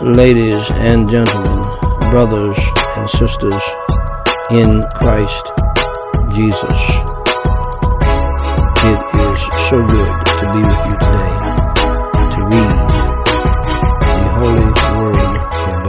Ladies and gentlemen, brothers and sisters in Christ Jesus, it is so good to be with you today to read the Holy Word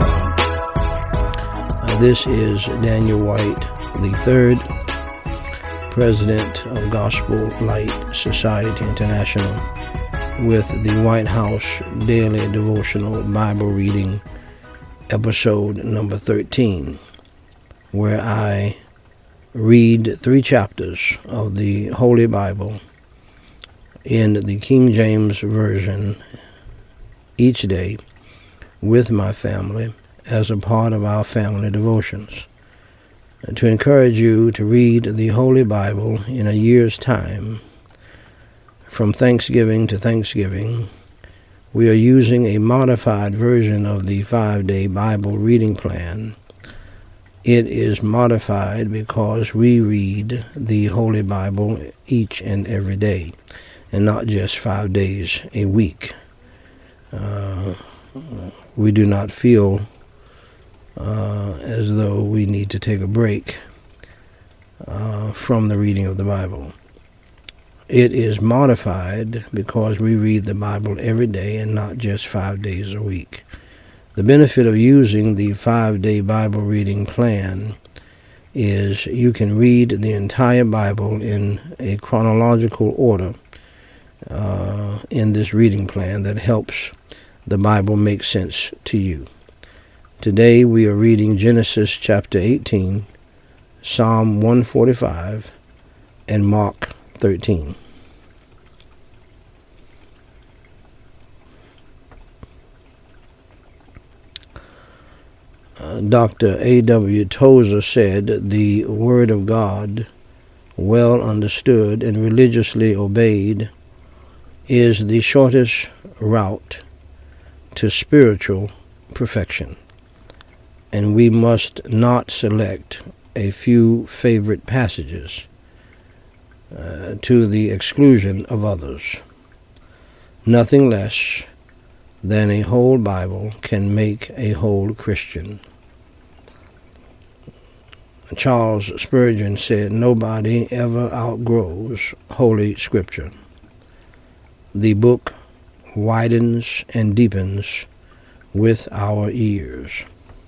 of God. This is Daniel White III, President of Gospel Light Society International, with the White House Daily Devotional Bible Reading, episode number 13, where I read 3 chapters of the Holy Bible in the King James Version each day with my family as a part of our family devotions. To encourage you to read the Holy Bible in a year's time, from Thanksgiving to Thanksgiving, we are using a modified version of the 5-day Bible reading plan. It is modified because we read the Holy Bible each and every day, and not just 5 days a week. We do not feel as though we need to take a break from the reading of the Bible. It is modified because we read the Bible every day and not just 5 days a week. The benefit of using the 5-day Bible reading plan is you can read the entire Bible in a chronological order in this reading plan that helps the Bible make sense to you. Today we are reading Genesis chapter 18, Psalm 145, and Mark 13. Dr. A.W. Tozer said, "The Word of God, well understood and religiously obeyed, is the shortest route to spiritual perfection, and we must not select a few favorite passages to the exclusion of others. Nothing less than a whole Bible can make a whole Christian." Charles Spurgeon said, "Nobody ever outgrows Holy Scripture. The book widens and deepens with our ears."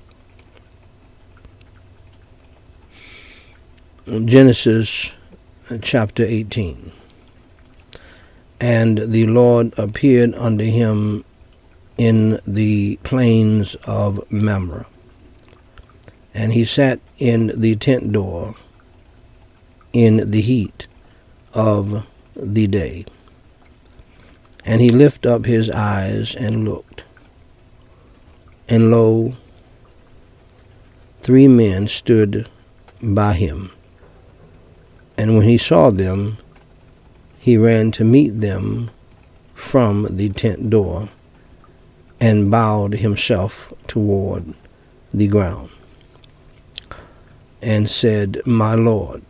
Genesis chapter 18. And the Lord appeared unto him in the plains of Mamre, and he sat in the tent door in the heat of the day. And he lifted up his eyes and looked, and lo, 3 men stood by him. And when he saw them, he ran to meet them from the tent door, and bowed himself toward the ground, and said, "My Lord,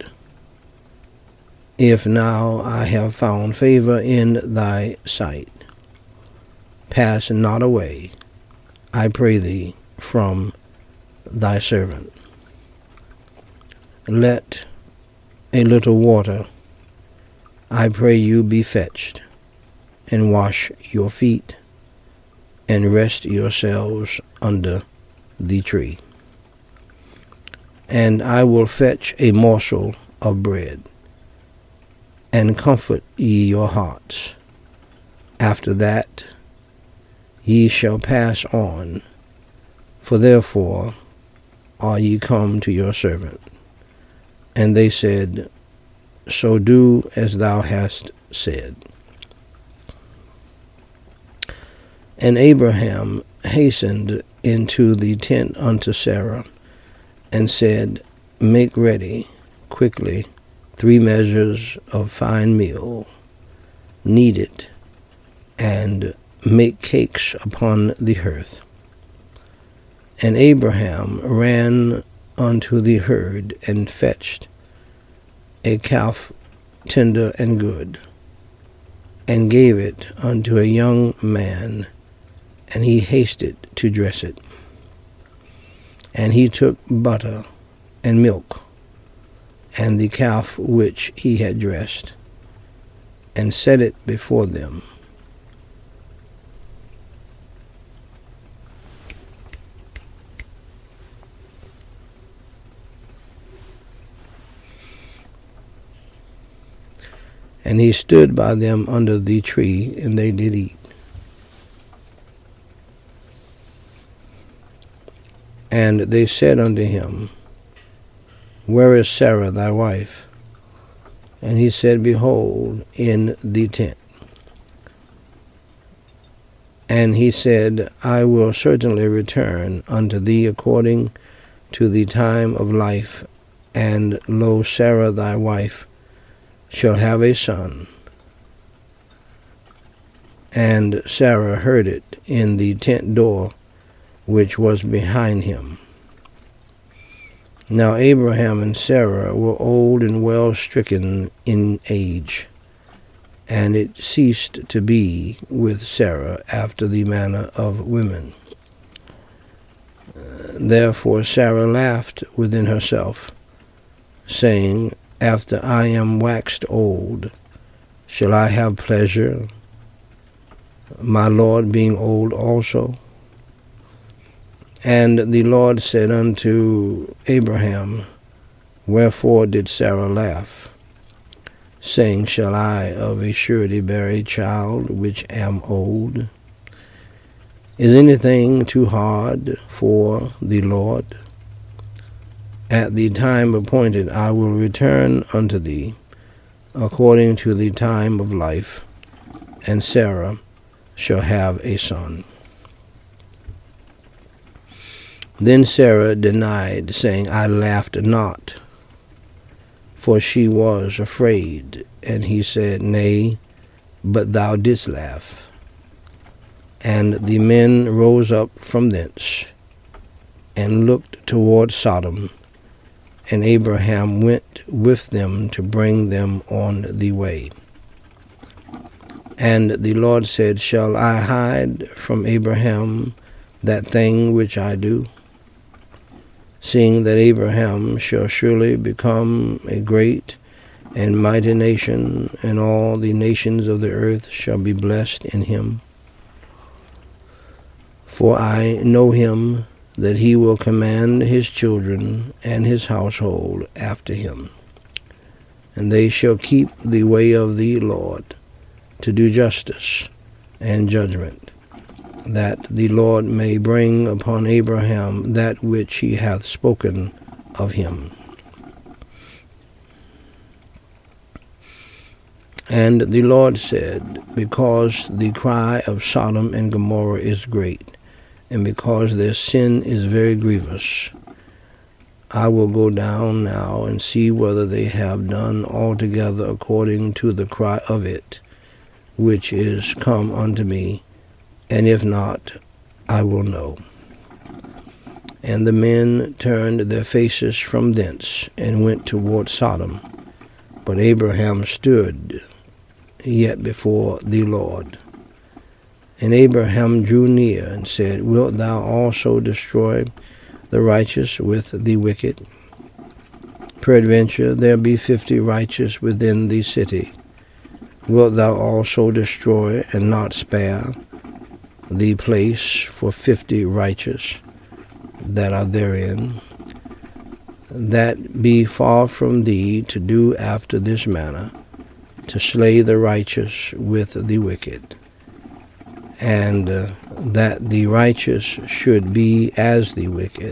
if now I have found favor in thy sight, pass not away, I pray thee, from thy servant. Let a little water, I pray you, be fetched, and wash your feet, and rest yourselves under the tree. And I will fetch a morsel of bread, and comfort ye your hearts. After that ye shall pass on, for therefore are ye come to your servant." And they said, "So do as thou hast said." And Abraham hastened into the tent unto Sarah, and said, "Make ready quickly 3 measures of fine meal, knead it, and make cakes upon the hearth." And Abraham ran unto the herd, and fetched a calf tender and good, and gave it unto a young man, and he hasted to dress it. And he took butter and milk, and the calf which he had dressed, and set it before them. And he stood by them under the tree, and they did eat. And they said unto him, Where is Sarah thy wife? And he said, Behold, in the tent. And he said, I will certainly return unto thee according to the time of life, and lo, Sarah thy wife shall have a son. And Sarah heard it in the tent door which was behind him. Now Abraham and Sarah were old and well stricken in age, and it ceased to be with Sarah after the manner of women. Therefore Sarah laughed within herself, saying, After I am waxed old, shall I have pleasure, my Lord being old also? And the Lord said unto Abraham, Wherefore did Sarah laugh, saying, Shall I of a surety bear a child which am old? Is anything too hard for the Lord? At the time appointed I will return unto thee, according to the time of life, and Sarah shall have a son. Then Sarah denied, saying, I laughed not, for she was afraid. And he said, Nay, but thou didst laugh. And the men rose up from thence, and looked toward Sodom, and Abraham went with them to bring them on the way. And the Lord said, Shall I hide from Abraham that thing which I do? Seeing that Abraham shall surely become a great and mighty nation, and all the nations of the earth shall be blessed in him. For I know him, that he will command his children and his household after him. And they shall keep the way of the Lord, to do justice and judgment, that the Lord may bring upon Abraham that which he hath spoken of him. And the Lord said, Because the cry of Sodom and Gomorrah is great, and because their sin is very grievous, I will go down now and see whether they have done altogether according to the cry of it, which is come unto me, and if not, I will know. And the men turned their faces from thence, and went toward Sodom. But Abraham stood yet before the Lord. And Abraham drew near, and said, Wilt thou also destroy the righteous with the wicked? Peradventure there be 50 righteous within the city. Wilt thou also destroy and not spare the place for 50 righteous that are therein? That be far from thee to do after this manner, to slay the righteous with the wicked, and that the righteous should be as the wicked.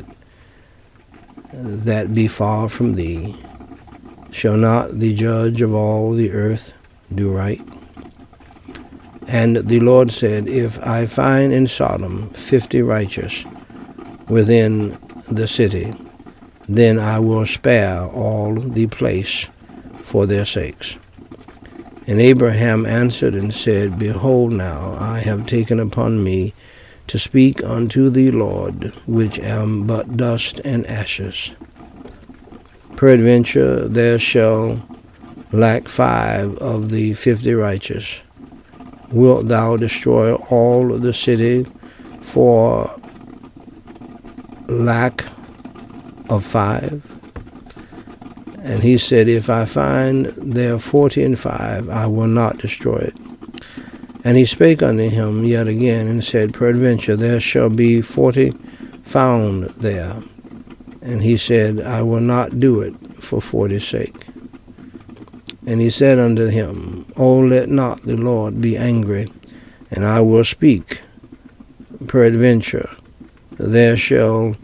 That be far from thee. Shall not the judge of all the earth do right? And the Lord said, If I find in Sodom 50 righteous within the city, then I will spare all the place for their sakes. And Abraham answered and said, Behold now, I have taken upon me to speak unto the Lord, which am but dust and ashes. Peradventure there shall lack 5 of the 50 righteous. Wilt thou destroy all the city for lack of 5? And he said, if I find there 40 and 5, I will not destroy it. And he spake unto him yet again, and said, peradventure there shall be 40 found there. And he said, I will not do it for 40's sake. And he said unto him, O let not the Lord be angry, and I will speak. Peradventure there shall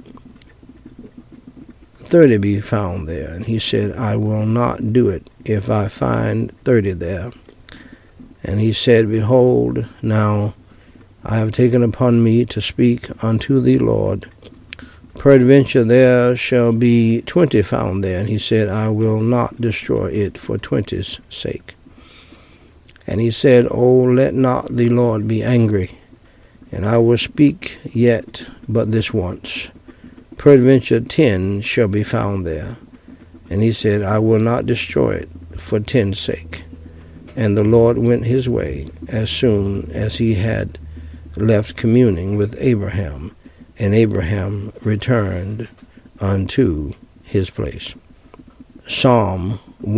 30 be found there. And he said, I will not do it if I find 30 there. And he said, behold, now I have taken upon me to speak unto the Lord. Peradventure there shall be 20 found there. And he said, I will not destroy it for 20's sake. And he said, O let not the Lord be angry, and I will speak yet but this once. Peradventure 10 shall be found there. And he said, I will not destroy it for 10's sake. And the Lord went his way as soon as he had left communing with Abraham, and Abraham returned unto his place. Psalm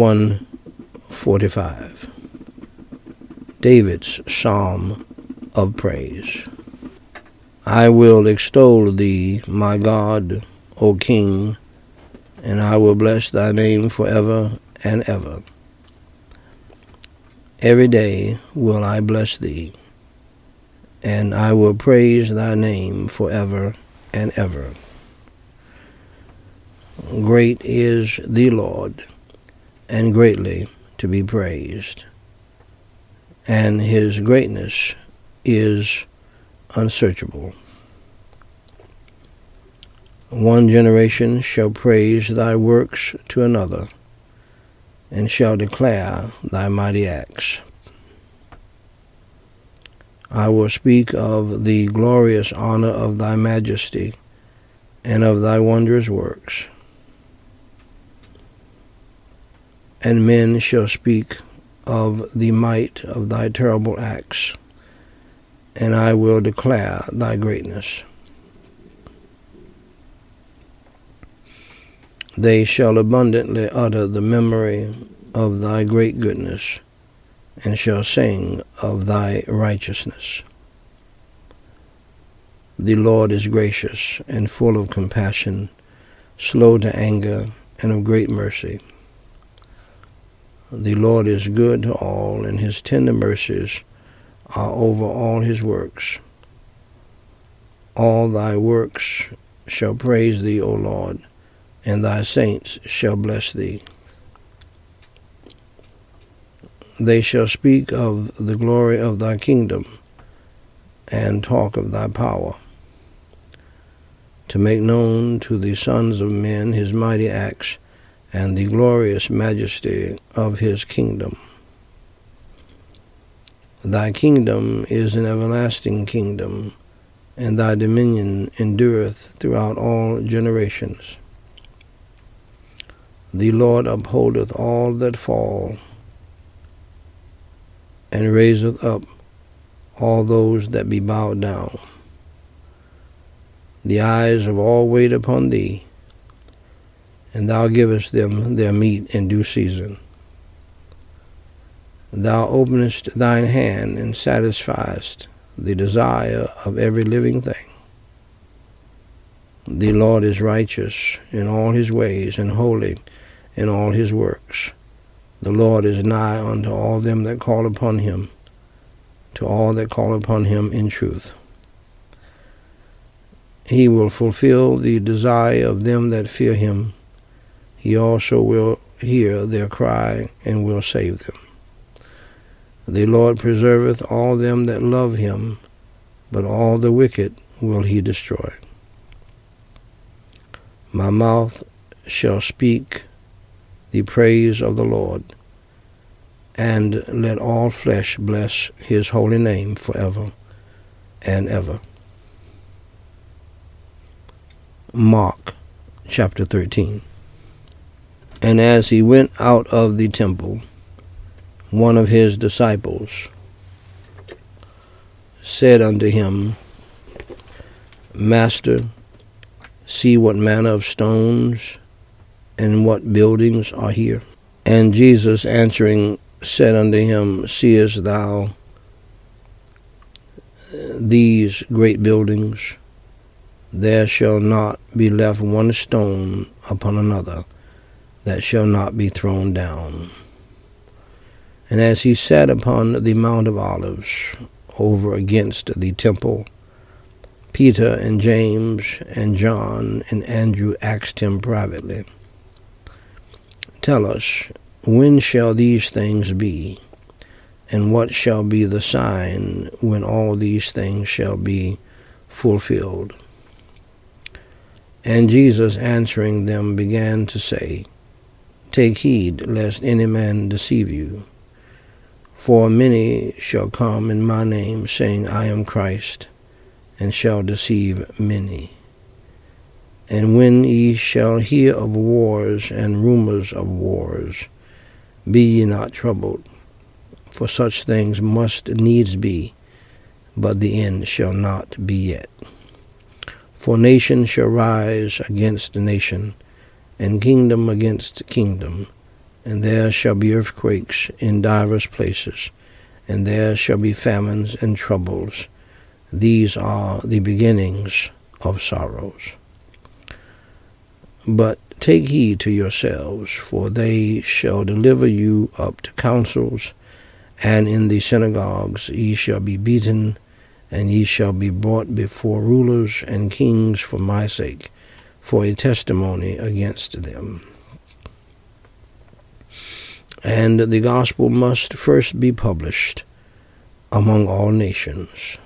145. David's Psalm of Praise. I will extol thee, my God, O King, and I will bless thy name forever and ever. Every day will I bless thee, and I will praise thy name forever and ever. Great is the Lord, and greatly to be praised, and his greatness is unsearchable. One generation shall praise thy works to another, and shall declare thy mighty acts. I will speak of the glorious honor of thy majesty, and of thy wondrous works. And men shall speak of the might of thy terrible acts, and I will declare thy greatness. They shall abundantly utter the memory of thy great goodness, and shall sing of thy righteousness. The Lord is gracious and full of compassion, slow to anger, and of great mercy. The Lord is good to all, and his tender mercies are over all his works. All thy works shall praise thee, O Lord, and thy saints shall bless thee. They shall speak of the glory of thy kingdom, and talk of thy power, to make known to the sons of men his mighty acts, and the glorious majesty of his kingdom. Thy kingdom is an everlasting kingdom, and thy dominion endureth throughout all generations. The Lord upholdeth all that fall, and raiseth up all those that be bowed down. The eyes of all wait upon thee, and thou givest them their meat in due season. Thou openest thine hand and satisfiest the desire of every living thing. The Lord is righteous in all his ways, and holy in all his works. The Lord is nigh unto all them that call upon him, to all that call upon him in truth. He will fulfill the desire of them that fear him. He also will hear their cry, and will save them. The Lord preserveth all them that love him, but all the wicked will he destroy. My mouth shall speak the praise of the Lord, and let all flesh bless his holy name forever and ever. Mark chapter 13. And as he went out of the temple, one of his disciples said unto him, Master, see what manner of stones and what buildings are here. And Jesus answering said unto him, Seest thou these great buildings? There shall not be left one stone upon another that shall not be thrown down. And as he sat upon the Mount of Olives over against the temple, Peter and James and John and Andrew asked him privately, Tell us, when shall these things be? And what shall be the sign when all these things shall be fulfilled? And Jesus answering them began to say, Take heed lest any man deceive you. For many shall come in my name, saying, I am Christ, and shall deceive many. And when ye shall hear of wars and rumors of wars, be ye not troubled, for such things must needs be, but the end shall not be yet. For nation shall rise against nation, and kingdom against kingdom, and there shall be earthquakes in divers places, and there shall be famines and troubles. These are the beginnings of sorrows. But take heed to yourselves, for they shall deliver you up to councils, and in the synagogues ye shall be beaten, and ye shall be brought before rulers and kings for my sake, for a testimony against them. And the gospel must first be published among all nations.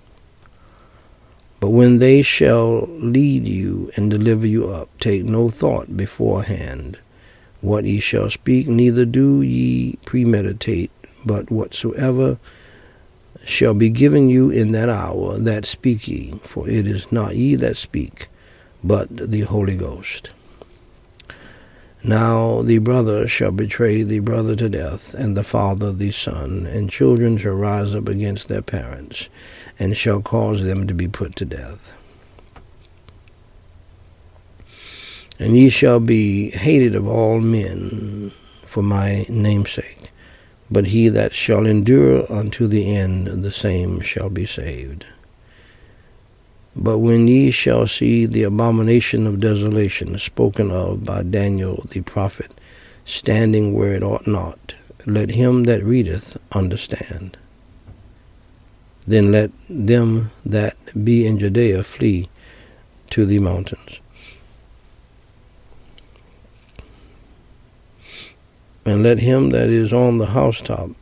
But when they shall lead you and deliver you up, take no thought beforehand what ye shall speak, neither do ye premeditate, but whatsoever shall be given you in that hour, that speak ye, for it is not ye that speak, but the Holy Ghost. Now the brother shall betray the brother to death, and the father the son, and children shall rise up against their parents, and shall cause them to be put to death. And ye shall be hated of all men for my name's sake, but he that shall endure unto the end, the same shall be saved. But when ye shall see the abomination of desolation spoken of by Daniel the prophet standing where it ought not, let him that readeth understand. Then let them that be in Judea flee to the mountains. And let him that is on the housetop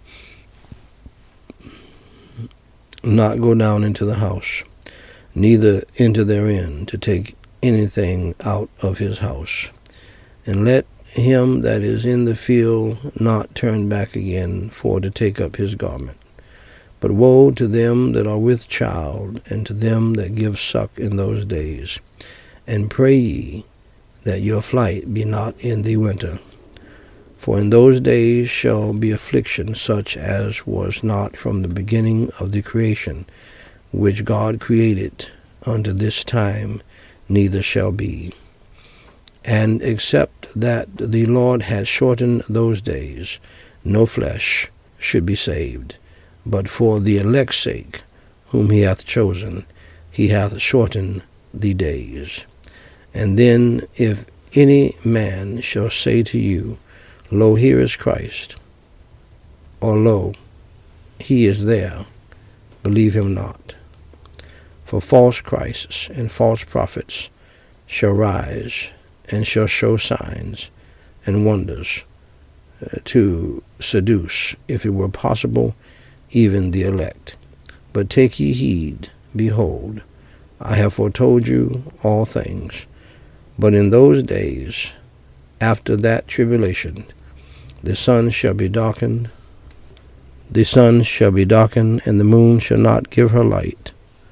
not go down into the house, neither enter therein to take anything out of his house. And let him that is in the field not turn back again for to take up his garment. But woe to them that are with child, and to them that give suck in those days. And pray ye that your flight be not in the winter. For in those days shall be affliction such as was not from the beginning of the creation, which God created unto this time, neither shall be. And except that the Lord had shortened those days, no flesh should be saved. But for the elect's sake, whom he hath chosen, he hath shortened the days. And then if any man shall say to you, Lo, here is Christ, or Lo, he is there, believe him not. For false Christs and false prophets shall rise, and shall show signs and wonders to seduce, if it were possible, even the elect. But take ye heed, behold, I have foretold you all things. But in those days, after that tribulation, the sun shall be darkened, and the moon shall not give her light,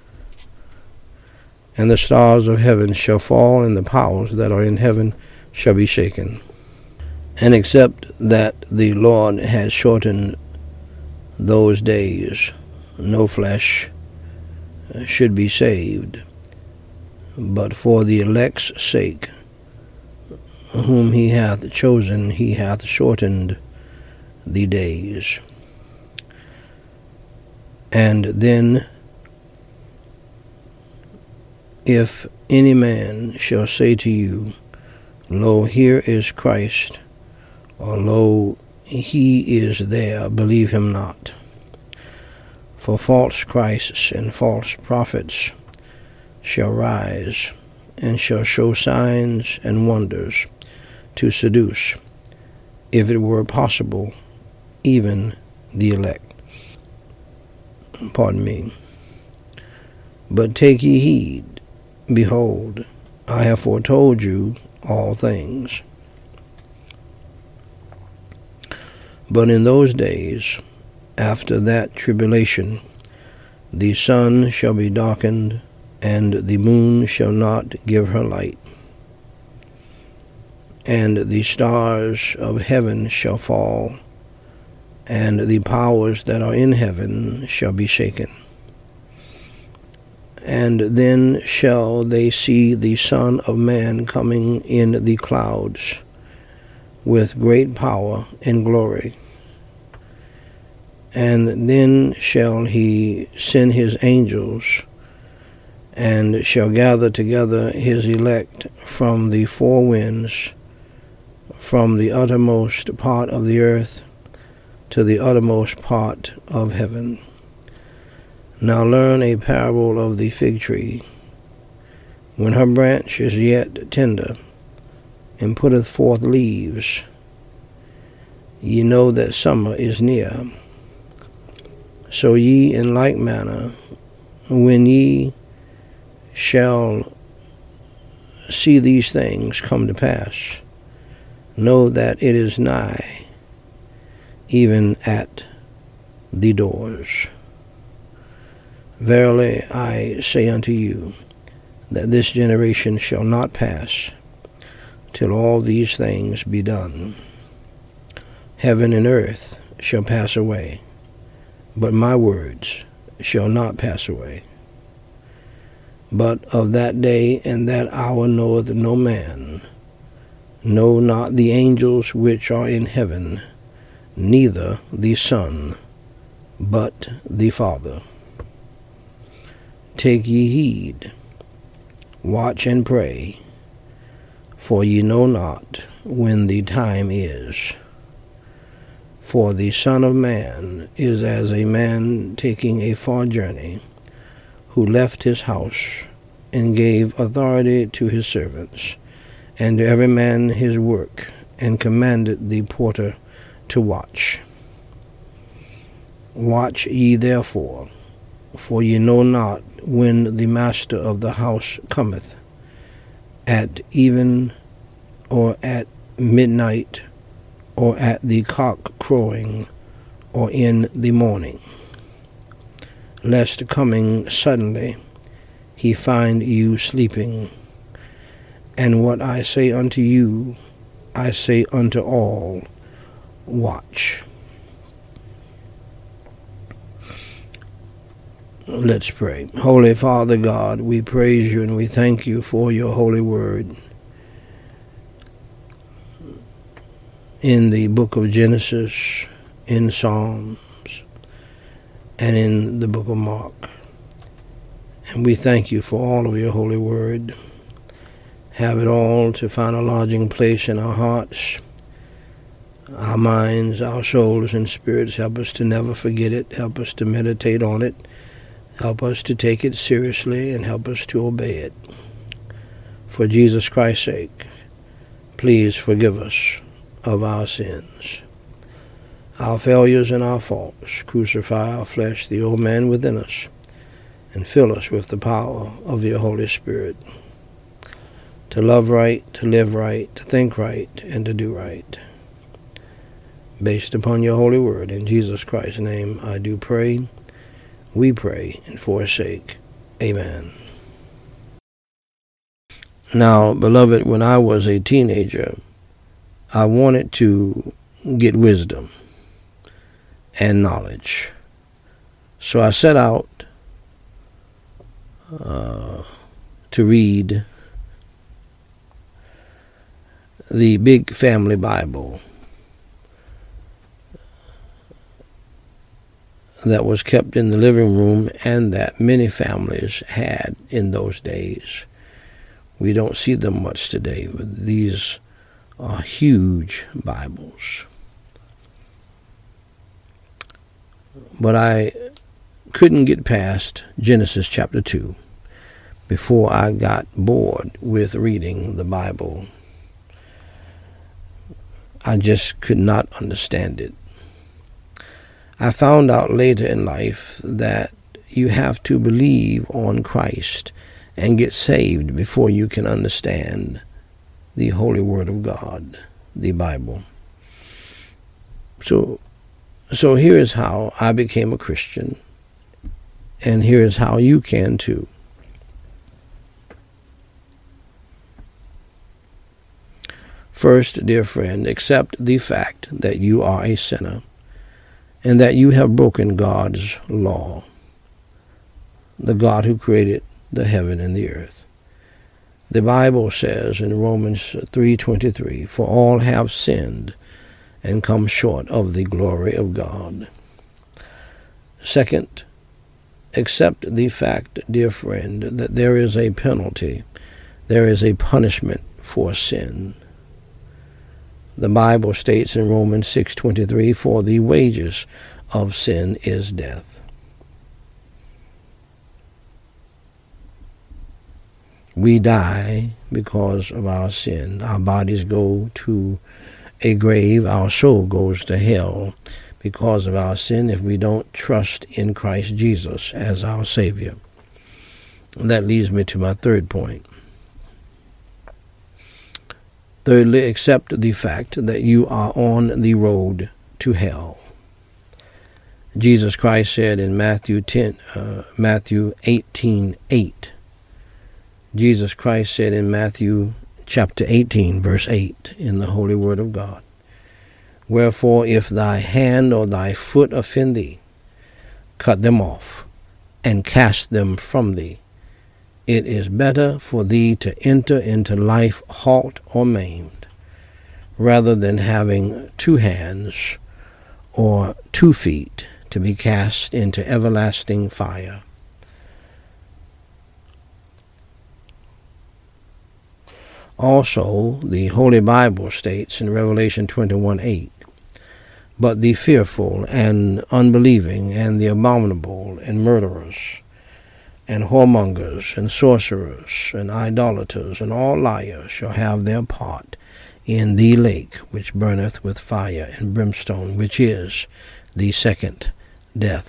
and the stars of heaven shall fall, and the powers that are in heaven shall be shaken. And except that the Lord has shortened those days, no flesh should be saved. but for the elect's sake, whom he hath chosen, he hath shortened the days. And then, if any man shall say to you, Lo, here is Christ, or Lo, he is there, believe him not. For false Christs and false prophets shall rise, and shall show signs and wonders, to seduce, if it were possible, even the elect. Pardon me. But take ye heed, behold, I have foretold you all things. But in those days, after that tribulation, the sun shall be darkened, and the moon shall not give her light, and the stars of heaven shall fall, and the powers that are in heaven shall be shaken. And then shall they see the Son of Man coming in the clouds with great power and glory. And then shall he send his angels, and shall gather together his elect from the four winds, from the uttermost part of the earth to the uttermost part of heaven. Now learn a parable of the fig tree. When her branch is yet tender, and putteth forth leaves, ye know that summer is near. So ye in like manner, when ye shall see these things come to pass, know that it is nigh, even at the doors. Verily I say unto you, that this generation shall not pass till all these things be done. Heaven and earth shall pass away, but my words shall not pass away. But of that day and that hour knoweth no man, no, not the angels which are in heaven, neither the Son, but the Father. Take ye heed, watch and pray, for ye know not when the time is. For the Son of Man is as a man taking a far journey, who left his house, and gave authority to his servants, and to every man his work, and commanded the porter to watch. Watch ye therefore, for ye know not when the master of the house cometh, at even, or at midnight, or at the cock crowing, or in the morning, lest coming suddenly he find you sleeping. And what I say unto you, I say unto all, watch. Let's pray. Holy Father God, we praise you and we thank you for your holy word. In the book of Genesis, in Psalms, and in the book of Mark. And we thank you for all of your holy word. Have it all to find a lodging place in our hearts, our minds, our souls, and spirits. Help us to never forget it. Help us to meditate on it. Help us to take it seriously, and help us to obey it. For Jesus Christ's sake, please forgive us of our sins, our failures and our faults. Crucify our flesh, the old man within us, and fill us with the power of your Holy Spirit, to love right, to live right, to think right, and to do right. Based upon your holy word, in Jesus Christ's name I do pray. We pray, and for his sake, amen. Now, beloved, when I was a teenager, I wanted to get wisdom and knowledge. So I set out to to read the Big Family Bible that was kept in the living room and that many families had in those days. We don't see them much today, but these are huge Bibles. But I couldn't get past Genesis chapter 2 before I got bored with reading the Bible. I just could not understand it. I found out later in life that you have to believe on Christ and get saved before you can understand the Holy Word of God, the Bible. So here is how I became a Christian, and here is how you can too. First, dear friend, accept the fact that you are a sinner and that you have broken God's law, the God who created the heaven and the earth. The Bible says in Romans 3:23, "For all have sinned and come short of the glory of God." Second, accept the fact, dear friend, that there is a penalty, there is a punishment for sin. The Bible states in Romans 6:23, "For the wages of sin is death." We die because of our sin. Our bodies go to a grave. Our soul goes to hell because of our sin if we don't trust in Christ Jesus as our Savior. And that leads me to my third point. Thirdly, accept the fact that you are on the road to hell. Jesus Christ said in Matthew 18:8. Jesus Christ said in Matthew chapter 18, verse 8, in the Holy Word of God, "Wherefore, if thy hand or thy foot offend thee, cut them off, and cast them from thee. It is better for thee to enter into life halt or maimed, rather than having 2 hands or 2 feet to be cast into everlasting fire." Also, the Holy Bible states in Revelation 21:8, "But the fearful and unbelieving and the abominable and murderers and whoremongers and sorcerers and idolaters and all liars shall have their part in the lake which burneth with fire and brimstone, which is the second death."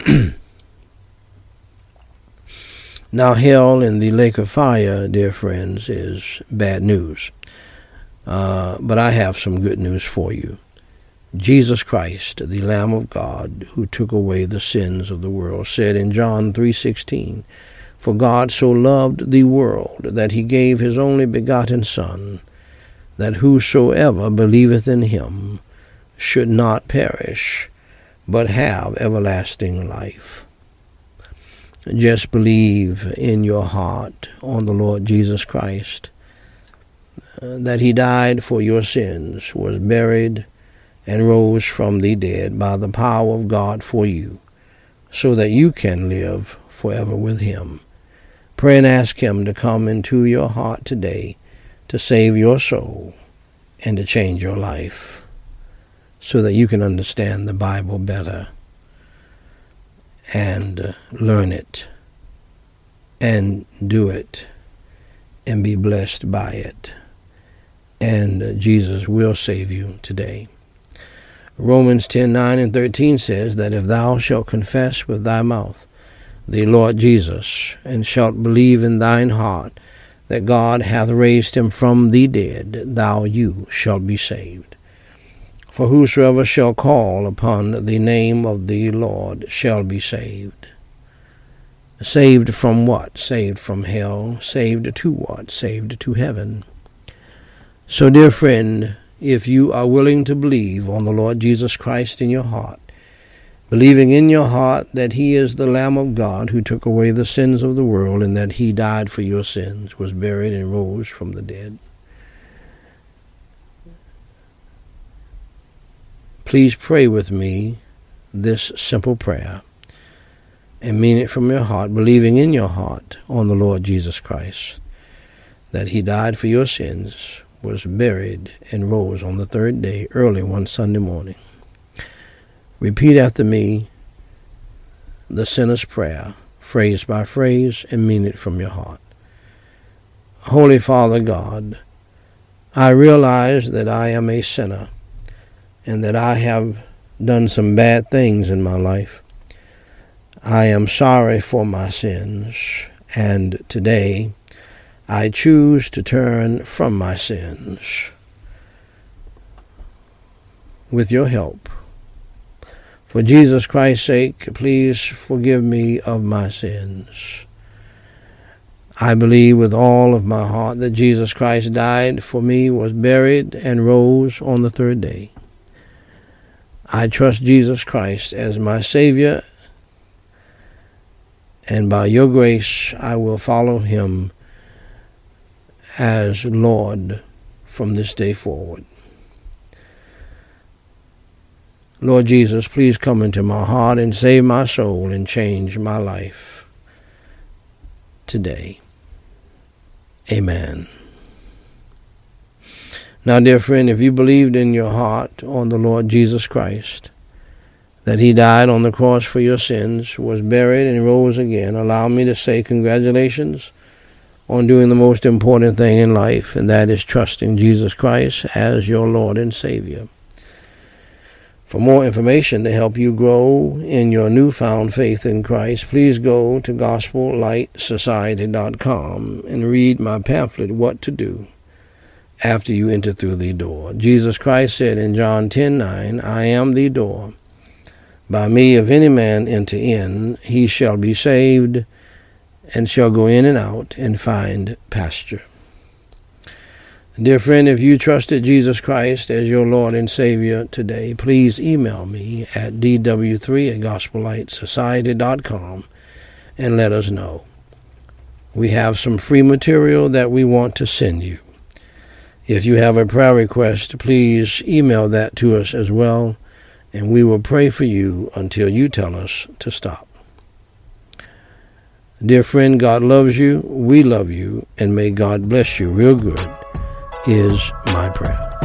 Now, hell and the lake of fire, dear friends, is bad news. But I have some good news for you. Jesus Christ, the Lamb of God, who took away the sins of the world, said in John 3:16, "For God so loved the world that he gave his only begotten Son, that whosoever believeth in him should not perish, but have everlasting life." Just believe in your heart on the Lord Jesus Christ, that he died for your sins, was buried, and rose from the dead by the power of God for you, so that you can live forever with him. Pray and ask him to come into your heart today to save your soul and to change your life, so that you can understand the Bible better and learn it and do it and be blessed by it. And Jesus will save you today. Romans 10:9 and 13 says that if thou shalt confess with thy mouth the Lord Jesus, and shalt believe in thine heart that God hath raised him from the dead, you shalt be saved. For whosoever shall call upon the name of the Lord shall be saved. Saved from what? Saved from hell. Saved to what? Saved to heaven. So, dear friend, if you are willing to believe on the Lord Jesus Christ in your heart, believing in your heart that he is the Lamb of God who took away the sins of the world, and that he died for your sins, was buried, and rose from the dead. Please pray with me this simple prayer and mean it from your heart, believing in your heart on the Lord Jesus Christ, that he died for your sins, was buried, and rose on the third day, early one Sunday morning. Repeat after me the sinner's prayer, phrase by phrase, and mean it from your heart. Holy Father God, I realize that I am a sinner and that I have done some bad things in my life. I am sorry for my sins, and today I choose to turn from my sins. With your help, for Jesus Christ's sake, please forgive me of my sins. I believe with all of my heart that Jesus Christ died for me, was buried, and rose on the third day. I trust Jesus Christ as my Savior, and by your grace I will follow him as Lord from this day forward. Lord Jesus, please come into my heart and save my soul and change my life today. Amen. Now, dear friend, if you believed in your heart on the Lord Jesus Christ, that he died on the cross for your sins, was buried, and rose again, allow me to say congratulations on doing the most important thing in life, and that is trusting Jesus Christ as your Lord and Savior. For more information to help you grow in your newfound faith in Christ, please go to GospelLightSociety.com and read my pamphlet, What to Do After You Enter Through the Door. Jesus Christ said in John 10:9, I am the door. By me, if any man enter in, he shall be saved, and shall go in and out and find pasture. Dear friend, if you trusted Jesus Christ as your Lord and Savior today, please email me at dw3@gospellightsociety.com and let us know. We have some free material that we want to send you. If you have a prayer request, please email that to us as well, and we will pray for you until you tell us to stop. Dear friend, God loves you, we love you, and may God bless you real good is my prayer.